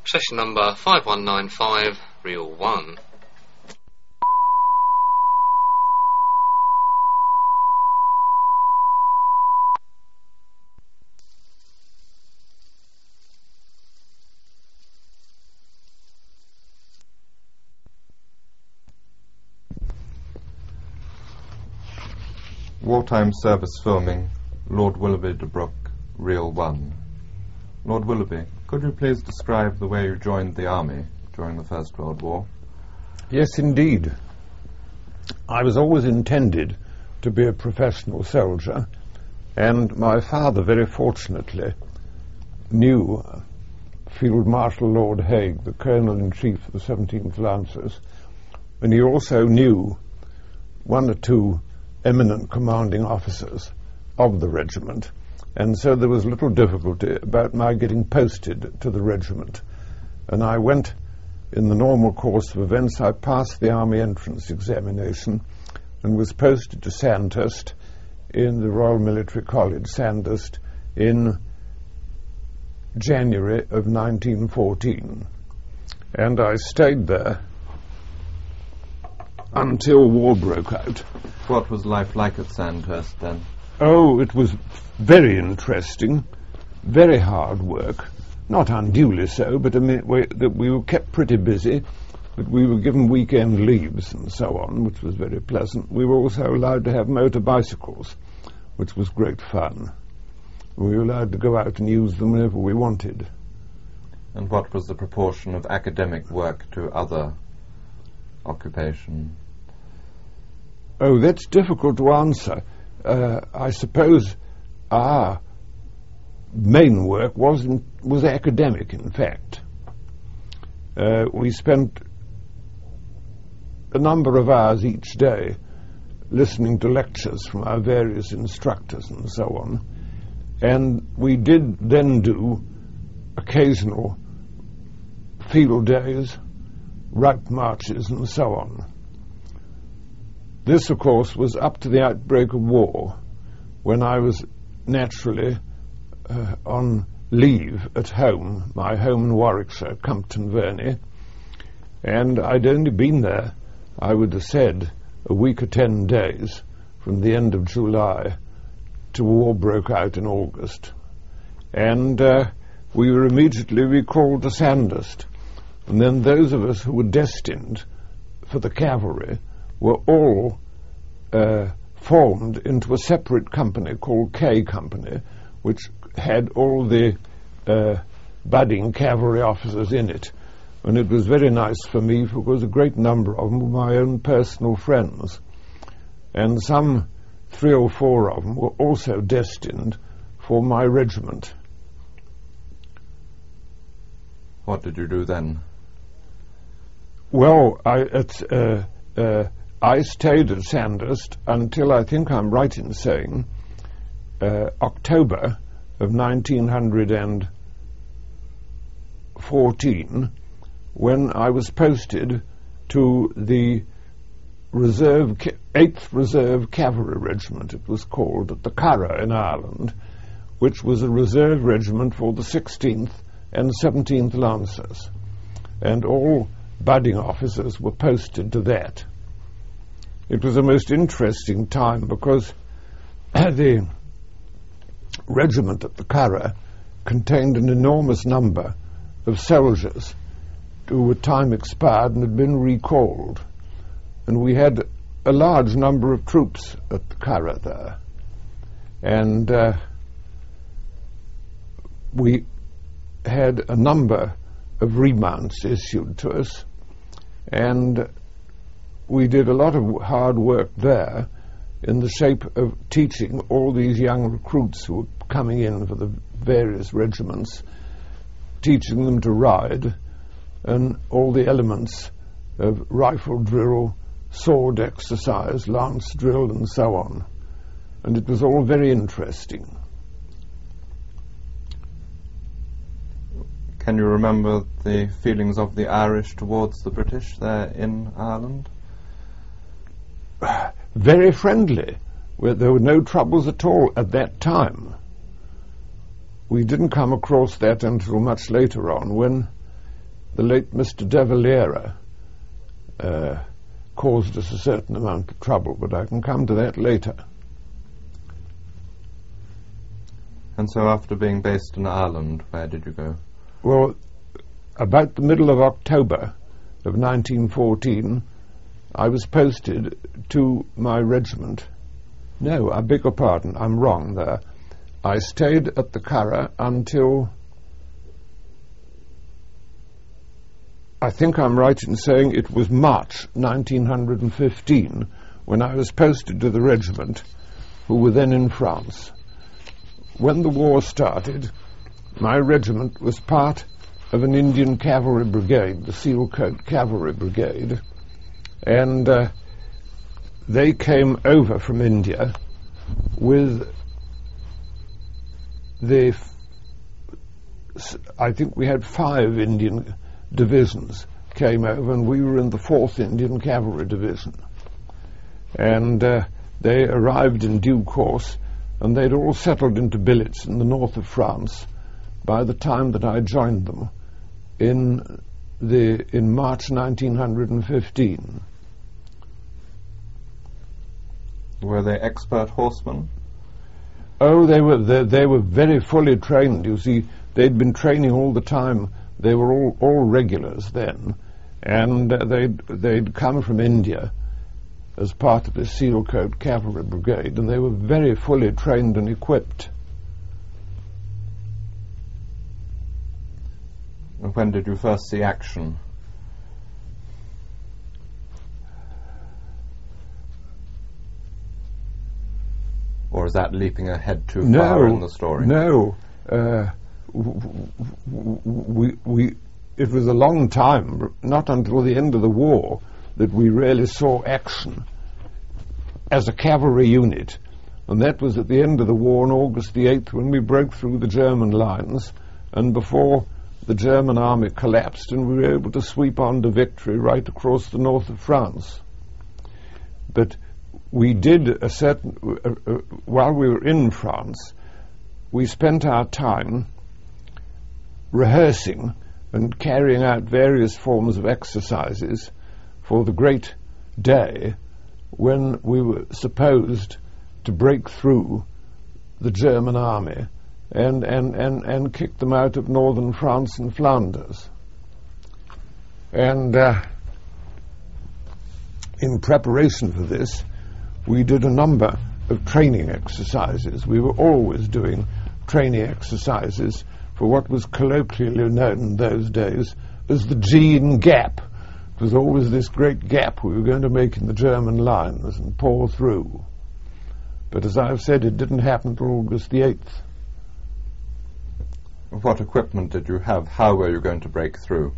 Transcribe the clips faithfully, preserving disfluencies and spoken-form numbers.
Session number five one nine five, reel one. Wartime Service Filming, Lord Willoughby de Brooke, Reel one. Lord Willoughby, could you please describe the way you joined the army during the First World War? Yes, indeed. I was always intended to be a professional soldier, and my father, very fortunately, knew Field Marshal Lord Haig, the Colonel-in-Chief of the seventeenth Lancers, and he also knew one or two eminent commanding officers of the regiment, and so there was little difficulty about my getting posted to the regiment. And I went in the normal course of events. I passed the army entrance examination and was posted to Sandhurst in the Royal Military College, Sandhurst, in January of nineteen fourteen. And I stayed there until war broke out. What was life like at Sandhurst then? Oh, it was very interesting, very hard work, not unduly so, but I mean, we, that we were kept pretty busy, but we were given weekend leaves and so on, which was very pleasant. We were also allowed to have motor bicycles, which was great fun. We were allowed to go out and use them whenever we wanted. And what was the proportion of academic work to other occupation? Oh, that's difficult to answer. Uh, I suppose our main work was in, was academic, in fact. Uh, we spent a number of hours each day listening to lectures from our various instructors and so on. And we did then do occasional field days, route marches and so on. This, of course, was up to the outbreak of war, when I was naturally uh, on leave at home, my home in Warwickshire, Compton Verney, and I'd only been there, I would have said, a week or ten days from the end of July to war broke out in August. And uh, we were immediately recalled to Sandhurst, and then those of us who were destined for the cavalry were all uh, formed into a separate company called K Company, which had all the uh, budding cavalry officers in it. And it was very nice for me because a great number of them were my own personal friends. And some three or four of them were also destined for my regiment. What did you do then? Well, I, at, uh, uh, I stayed at Sandhurst until, I think I'm right in saying, uh, October of nineteen fourteen, when I was posted to the Reserve, eighth Reserve Cavalry Regiment, it was called, at the Curragh in Ireland, which was a reserve regiment for the sixteenth and seventeenth Lancers. And all budding officers were posted to that. It was a most interesting time because the regiment at the Curragh contained an enormous number of soldiers who were time expired and had been recalled. And we had a large number of troops at the Curragh there. And uh, we had a number of remounts issued to us, and we did a lot of hard work there in the shape of teaching all these young recruits who were coming in for the various regiments, teaching them to ride and all the elements of rifle drill, sword exercise, lance drill and so on. And it was all very interesting. Can you remember the feelings of the Irish towards the British there in Ireland? Very friendly. Where there were no troubles at all at that time. We didn't come across that until much later on, when the late Mister De Valera uh, caused us a certain amount of trouble, but I can come to that later. And so after being based in Ireland, where did you go? Well, about the middle of October of nineteen fourteen, I was posted to my regiment. No, I beg your pardon, I'm wrong there. I stayed at the Curragh until, I think I'm right in saying it was March nineteen fifteen when I was posted to the regiment, who were then in France. When the war started, my regiment was part of an Indian cavalry brigade, the Sealcoat Cavalry Brigade, and uh, they came over from India with the, f- I think we had five Indian divisions came over, and we were in the fourth Indian Cavalry Division. And uh, they arrived in due course, and they'd all settled into billets in the north of France by the time that I joined them in the in March nineteen fifteen. Were they expert horsemen? Oh, they were they, they were very fully trained. You see, they'd been training all the time. They were all, all regulars then, and uh, they'd they'd come from India as part of the Sealcoat Cavalry Brigade, and they were very fully trained and equipped. And when did you first see action? Or is that leaping ahead too no, far in the story? No, uh, w- w- we, we, it was a long time, not until the end of the war, that we really saw action as a cavalry unit. And that was at the end of the war on August the eighth, when we broke through the German lines, and before the German army collapsed, and we were able to sweep on to victory right across the north of France. But we did a certain, uh, uh, while we were in France, we spent our time rehearsing and carrying out various forms of exercises for the great day when we were supposed to break through the German army and, and, and, and kick them out of northern France and Flanders. And uh, in preparation for this, we did a number of training exercises. We were always doing training exercises for what was colloquially known in those days as the Jean Gap. It was always this great gap we were going to make in the German lines and pour through. But as I've said, it didn't happen till August the eighth. What equipment did you have? How were you going to break through?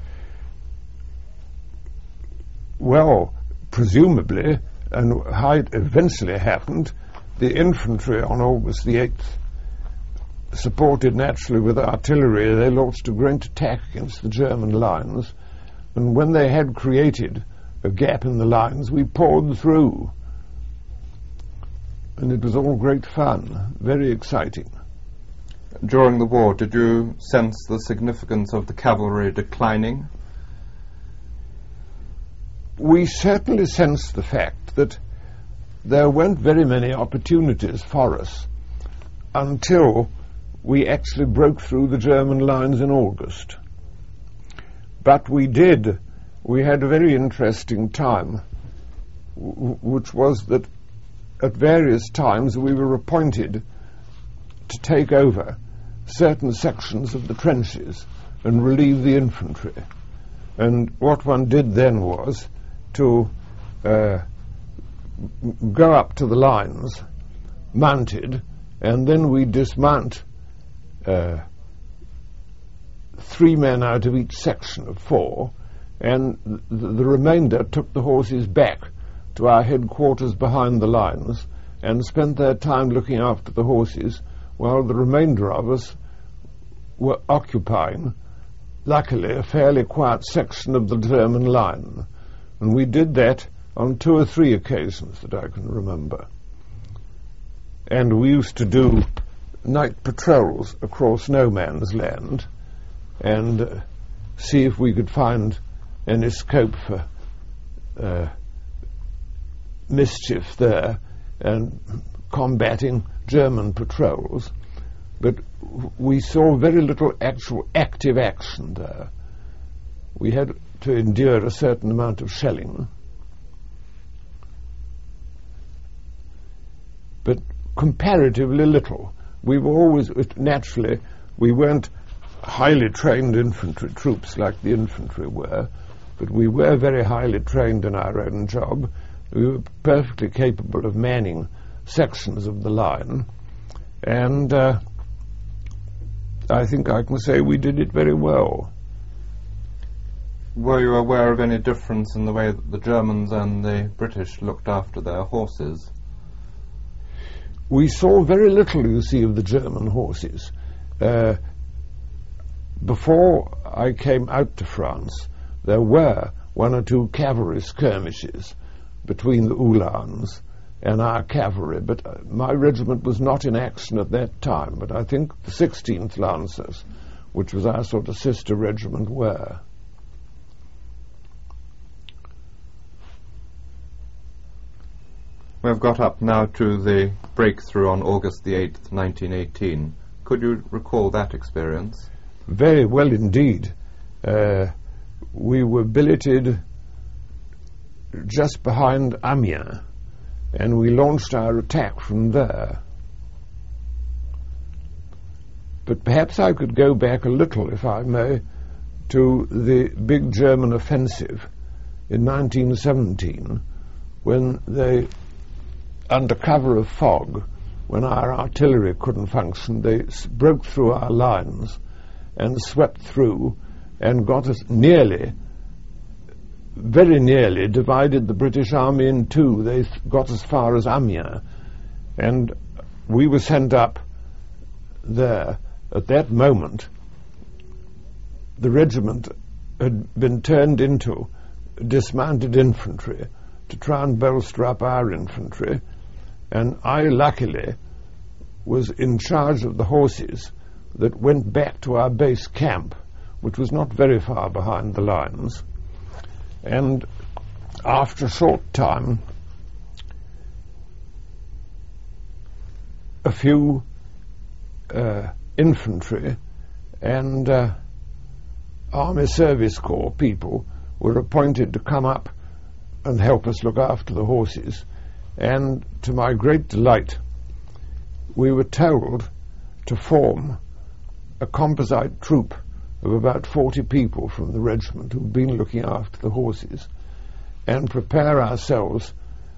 Well, presumably, and how it eventually happened, the infantry on August the eighth, supported naturally with artillery, they launched a great attack against the German lines, and when they had created a gap in the lines, we poured through. And it was all great fun, very exciting. During the war, did you sense the significance of the cavalry declining? We certainly sensed the fact that there weren't very many opportunities for us until we actually broke through the German lines in August. But we did. We had a very interesting time, w- which was that at various times we were appointed to take over certain sections of the trenches and relieve the infantry. And what one did then was to uh, m- go up to the lines, mounted, and then we dismount uh, three men out of each section of four, and th- the remainder took the horses back to our headquarters behind the lines and spent their time looking after the horses, while the remainder of us were occupying, luckily, a fairly quiet section of the German line. And we did that on two or three occasions that I can remember. And we used to do night patrols across no man's land and uh, see if we could find any scope for uh, mischief there and combating German patrols. But we saw very little actual active action there. We had to endure a certain amount of shelling. But comparatively little. We were always, naturally, we weren't highly trained infantry troops like the infantry were, but we were very highly trained in our own job. We were perfectly capable of manning sections of the line, and uh, I think I can say we did it very well. Were you aware of any difference in the way that the Germans and the British looked after their horses? We saw very little, you see, of the German horses. Uh, before I came out to France, there were one or two cavalry skirmishes between the Uhlans and our cavalry, but uh, my regiment was not in action at that time, but I think the sixteenth Lancers, which was our sort of sister regiment, were. We've got up now to the breakthrough on August the eighth, nineteen eighteen. Could you recall that experience? Very well indeed. Uh, we were billeted just behind Amiens, and we launched our attack from there. But perhaps I could go back a little, if I may, to the big German offensive in nineteen seventeen, when they, under cover of fog, when our artillery couldn't function, they s- broke through our lines and swept through and got us nearly, very nearly, divided the British Army in two. They th- got as far as Amiens, and we were sent up there. At that moment, the regiment had been turned into dismounted infantry to try and bolster up our infantry, and I luckily was in charge of the horses that went back to our base camp, which was not very far behind the lines. And after a short time, a few uh, infantry and uh, Army Service Corps people were appointed to come up and help us look after the horses. And to my great delight, we were told to form a composite troop of about forty people from the regiment who'd been looking after the horses, and prepare ourselves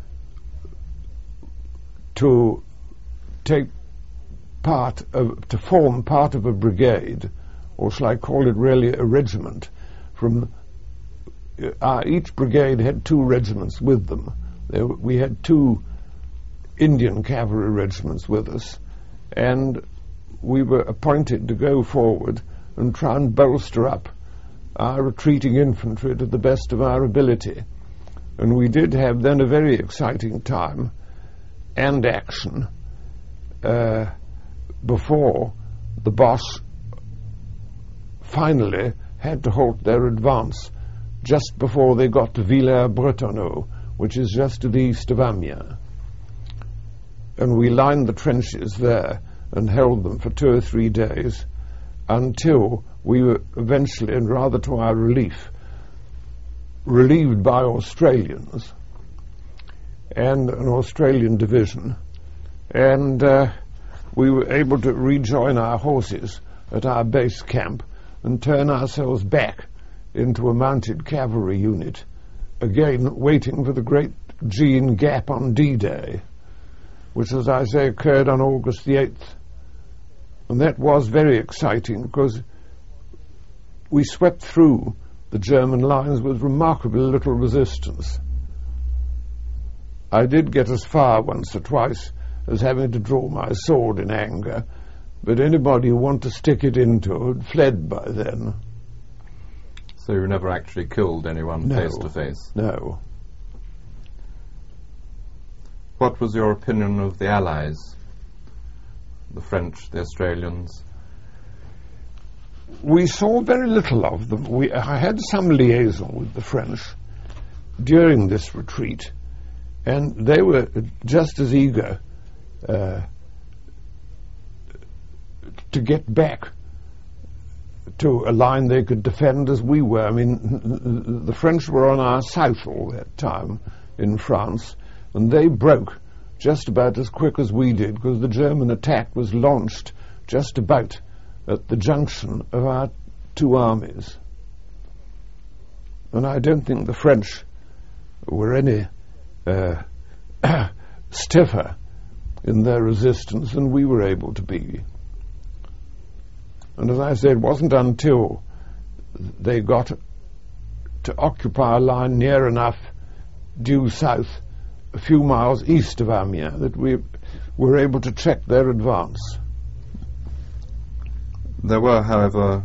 to take part of, to form part of a brigade, or shall I call it really a regiment, from uh, our, each brigade had two regiments with them. There, we had two Indian cavalry regiments with us, and we were appointed to go forward and try and bolster up our retreating infantry to the best of our ability. And we did have then a very exciting time and action uh, before the Boche finally had to halt their advance just before they got to Villers-Bretonneux, which is just to the east of Amiens. And we lined the trenches there and held them for two or three days until we were eventually, and rather to our relief, relieved by Australians and an Australian division, and uh, we were able to rejoin our horses at our base camp and turn ourselves back into a mounted cavalry unit, again waiting for the great Jean Gap on D-Day, which, as I say, occurred on August the eighth. And that was very exciting because we swept through the German lines with remarkably little resistance. I did get as far once or twice as having to draw my sword in anger, but anybody who wanted to stick it into had fled by then. So you never actually killed anyone No. face to face? No. What was your opinion of the Allies? The French, the Australians? we saw very little of them. We, I had some liaison with the French during this retreat, and they were just as eager uh, to get back to a line they could defend as we were. I mean, the French were on our south all that time in France, and they broke just about as quick as we did, because the German attack was launched just about at the junction of our two armies. And I don't think the French were any uh, stiffer in their resistance than we were able to be. And as I said, it wasn't until they got to occupy a line near enough due south, a few miles east of Amiens, that we were able to check their advance. There were, however,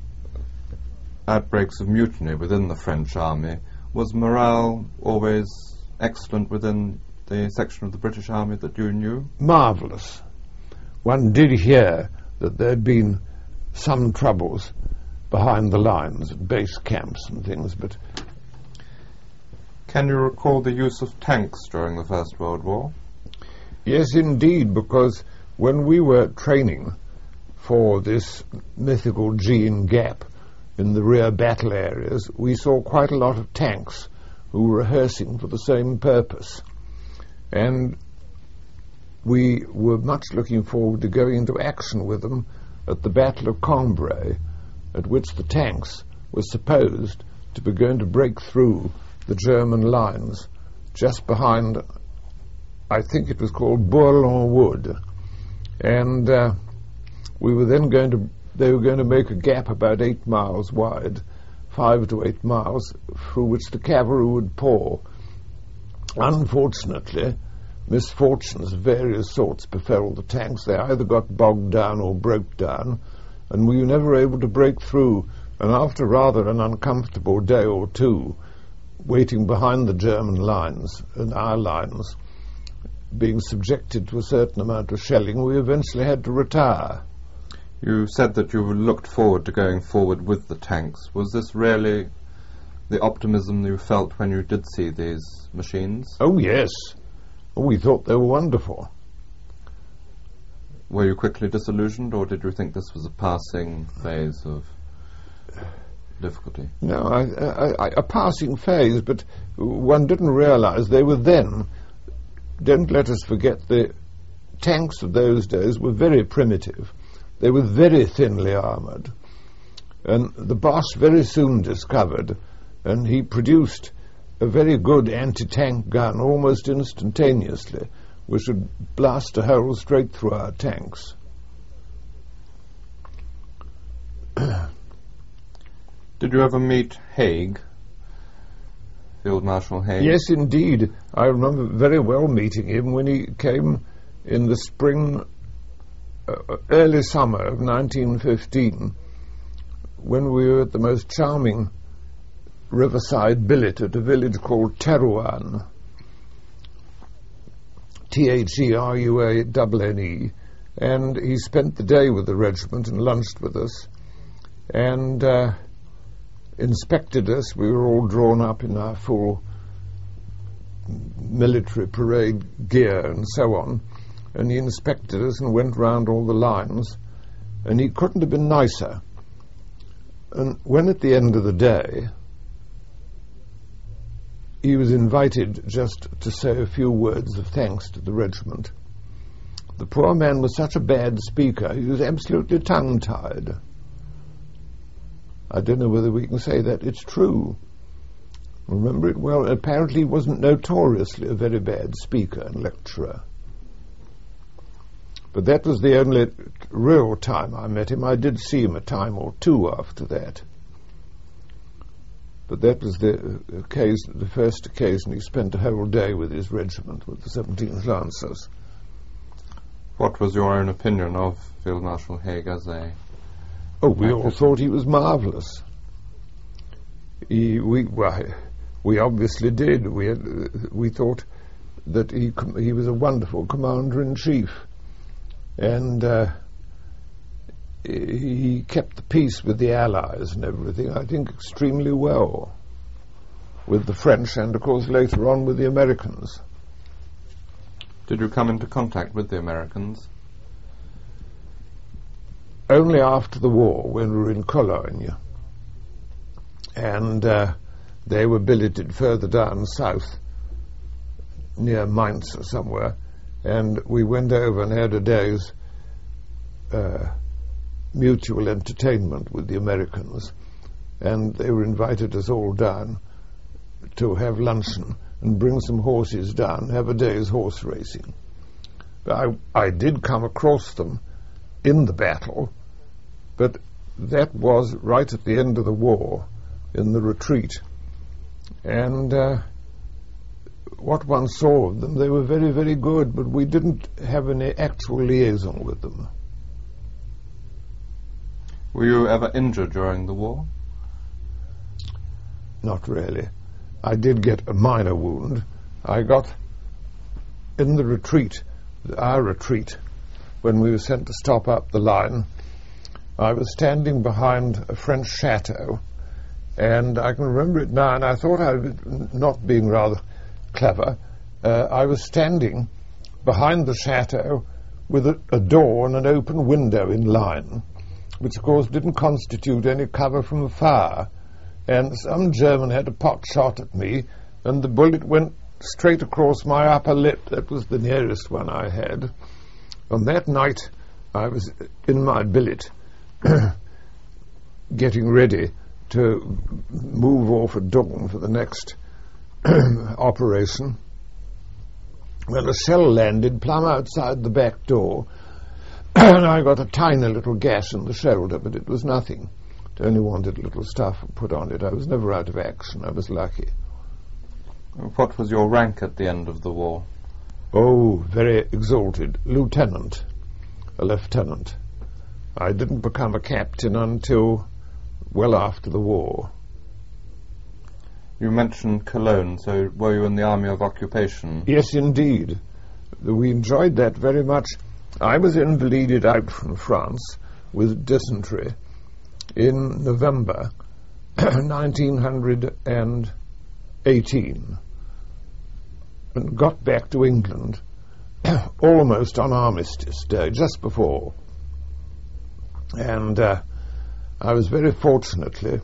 outbreaks of mutiny within the French army. Was morale always excellent within the section of the British army that you knew? Marvellous. One did hear that there had been some troubles behind the lines, at base camps and things, but... Can you recall the use of tanks during the First World War? Yes, indeed, because when we were training for this mythical Jean Gap in the rear battle areas, we saw quite a lot of tanks who were rehearsing for the same purpose. And we were much looking forward to going into action with them at the Battle of Cambrai, at which the tanks were supposed to be going to break through the German lines just behind, I think it was called Bourlon Wood. And uh, we were then going to, they were going to make a gap about eight miles wide, five to eight miles, through which the cavalry would pour. Unfortunately, misfortunes of various sorts befell the tanks. They either got bogged down or broke down, and we were never able to break through. And after rather an uncomfortable day or two, waiting behind the German lines and our lines, being subjected to a certain amount of shelling, we eventually had to retire. You said that you looked forward to going forward with the tanks. Was this really the optimism you felt when you did see these machines? Oh, yes. Oh, we thought they were wonderful. Were you quickly disillusioned, or did you think this was a passing phase of difficulty? No, I, I, I, a passing phase, but one didn't realize they were then. Don't let us forget the tanks of those days were very primitive. They were very thinly armoured. And the Boche very soon discovered, and he produced a very good anti-tank gun almost instantaneously, which would blast a hole straight through our tanks. Did you ever meet Haig, Field Marshal Haig? Yes, indeed. I remember very well meeting him when he came in the spring, uh, early summer of nineteen fifteen, when we were at the most charming riverside billet at a village called Terouanne, T H E R U A N N E, and he spent the day with the regiment and lunched with us, and uh, inspected us. We were all drawn up in our full military parade gear and so on, and he inspected us and went round all the lines, and he couldn't have been nicer. And when at the end of the day he was invited just to say a few words of thanks to the regiment, the poor man was such a bad speaker, he was absolutely tongue-tied. I don't know whether we can say that. It's true. Remember it well. Apparently he wasn't notoriously a very bad speaker and lecturer. But that was the only real time I met him. I did see him a time or two after that. But that was the occasion, the first occasion he spent a whole day with his regiment, with the seventeenth Lancers. What was your own opinion of Field Marshal Haig as a... Oh, we all thought he was marvellous. He, we, well, we obviously did. We had, uh, we thought that he com- he was a wonderful commander-in-chief, and uh, he kept the peace with the Allies and everything, I think, extremely well, with the French and, of course, later on with the Americans. Did you come into contact with the Americans? Only after the war, when we were in Cologne. And uh, they were billeted further down south, near Mainz or somewhere, and we went over and had a day's uh, mutual entertainment with the Americans, and they were invited us all down to have luncheon and bring some horses down, have a day's horse racing. I, I did come across them in the battle, but that was right at the end of the war, in the retreat. And uh, what one saw of them, they were very, very good, but we didn't have any actual liaison with them. Were you ever injured during the war? Not really. I did get a minor wound. I got in the retreat, our retreat, when we were sent to stop up the line. I was standing behind a French chateau, and I can remember it now, and I thought I was not being rather clever. Uh, I was standing behind the chateau with a, a door and an open window in line, which of course didn't constitute any cover from a fire. And some German had a pot shot at me, and the bullet went straight across my upper lip. That was the nearest one I had. On that night, I was in my billet, getting ready to move off at dawn for the next operation, when a shell landed plumb outside the back door, and I got a tiny little gash in the shoulder, but it was nothing. It only wanted a little stuff put on it. I was never out of action. I was lucky. What was your rank at the end of the war? Oh, very exalted. Lieutenant. A lieutenant. I didn't become a captain until well after the war. You mentioned Cologne, so were you in the Army of Occupation? Yes, indeed. We enjoyed that very much. I was invalided out from France with dysentery in November nineteen eighteen, and got back to England almost on Armistice Day, just before. And uh, I was very fortunately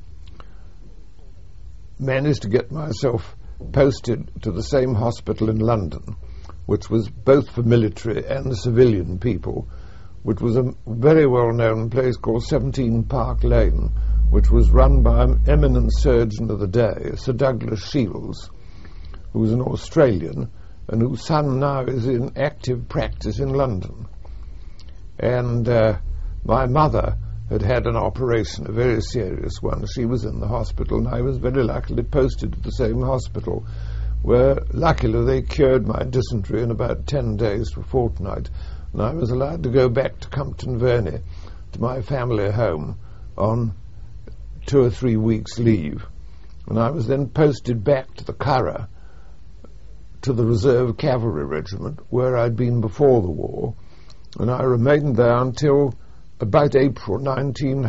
managed to get myself posted to the same hospital in London, which was both for military and civilian people, which was a very well-known place called seventeen Park Lane, which was run by an eminent surgeon of the day, Sir Douglas Shields, who was an Australian, and whose son now is in active practice in London. And uh, my mother had had an operation, a very serious one. She was in the hospital, and I was very luckily posted to the same hospital, where luckily they cured my dysentery in about ten days to a fortnight, and I was allowed to go back to Compton Verney, to my family home, on two or three weeks' leave. And I was then posted back to the Curragh, to the Reserve Cavalry Regiment, where I'd been before the war, and I remained there until about April nineteen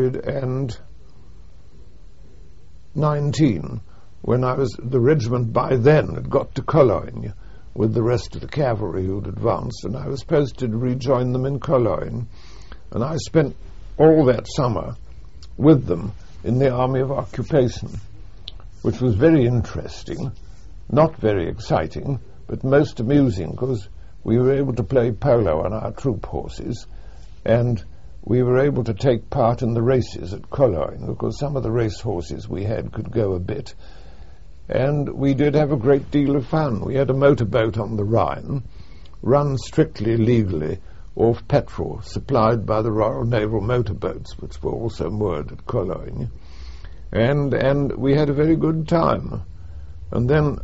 nineteen, when I was, the regiment by then had got to Cologne with the rest of the cavalry who'd advanced, and I was posted to rejoin them in Cologne, and I spent all that summer with them in the Army of Occupation, which was very interesting, not very exciting, but most amusing, because we were able to play polo on our troop horses, and we were able to take part in the races at Cologne, because some of the race horses we had could go a bit. And we did have a great deal of fun. We had a motorboat on the Rhine, run strictly legally off petrol, supplied by the Royal Naval motorboats, which were also moored at Cologne. And, and we had a very good time. And then,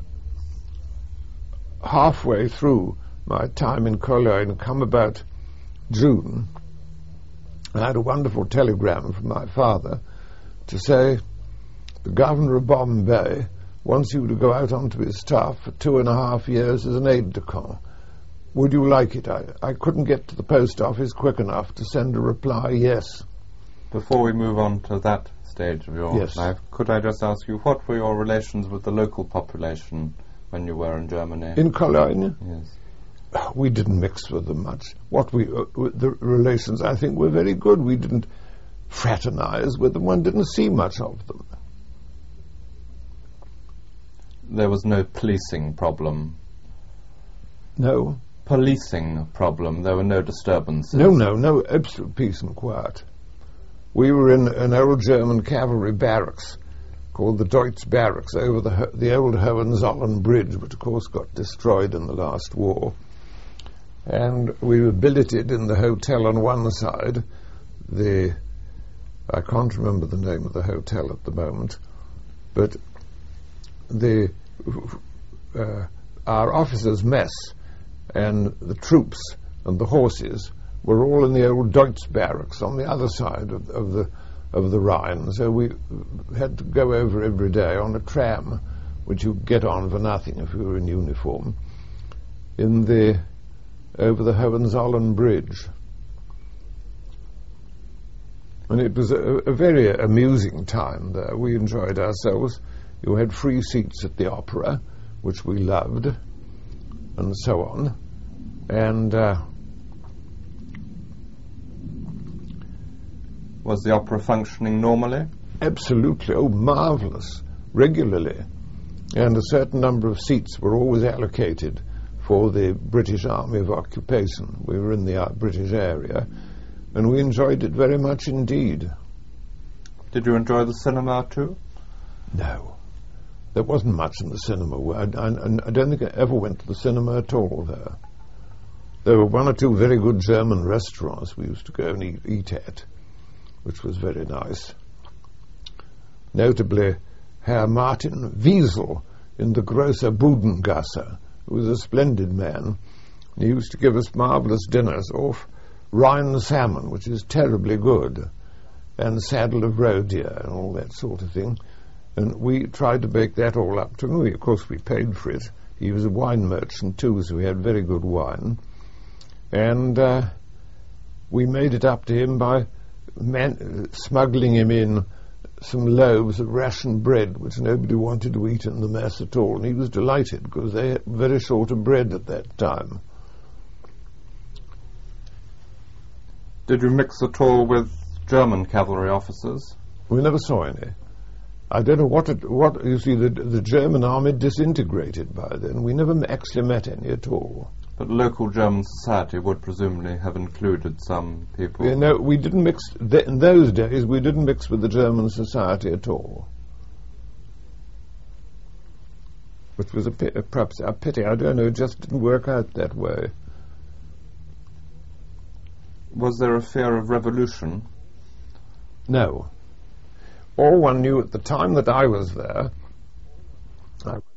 halfway through my time in Cologne, come about June, I had a wonderful telegram from my father to say the Governor of Bombay wants you to go out onto his staff for two and a half years as an aide-de-camp. Would you like it? I, I couldn't get to the post office quick enough to send a reply, yes. Before we move on to that stage of your Yes. life, could I just ask you, what were your relations with the local population when you were in Germany? In Cologne, Yes. we didn't mix with them much. What we, uh, with the relations, I think, were very good. We didn't fraternize with them. One didn't see much of them. There was no policing problem. No. Policing problem. There were no disturbances. No, no, no, absolute peace and quiet. We were in an old German cavalry barracks called the Deutz Barracks over the Ho- the old Hohenzollern Bridge, which of course got destroyed in the last war. And we were billeted in the hotel on one side. The I can't remember the name of the hotel at the moment, but the uh, our officers' mess and the troops and the horses were all in the old Deutz Barracks on the other side of, of the of the Rhine. So we had to go over every day on a tram, which you get on for nothing if you were in uniform, in the over the Hohenzollern Bridge. And it was a, a very amusing time there. We enjoyed ourselves. You had free seats at the opera, which we loved, and so on. And uh, Was the opera functioning normally? absolutely, oh, marvellous, regularly. And a certain number of seats were always allocated for the British Army of Occupation. We were in the uh, British area, and we enjoyed it very much indeed. Did you enjoy the cinema too? No, there wasn't much in the cinema. I, I, I don't think I ever went to the cinema at all there. There were one or two very good German restaurants we used to go and eat, eat at, which was very nice. Notably, Herr Martin Wiesel in the Große Budengasse, who was a splendid man. He used to give us marvellous dinners off Rhine salmon, which is terribly good, and saddle of roe deer and all that sort of thing. And we tried to bake that all up to him. We, of course, we paid for it. He was a wine merchant too, so we had very good wine. And uh, we made it up to him by man- uh, smuggling him in some loaves of ration bread, which nobody wanted to eat in the mess at all. And he was delighted, because they had very short of bread at that time. Did you mix at all with German cavalry officers? We never saw any. I don't know what it, what, you see, the, the German army disintegrated by then. We never actually met any at all. But local German society would presumably have included some people. You know, we didn't mix, th- in those days, we didn't mix with the German society at all. Which was a, pi- perhaps a pity. I don't know, it just didn't work out that way. Was there a fear of revolution? No. All one knew at the time that I was there, I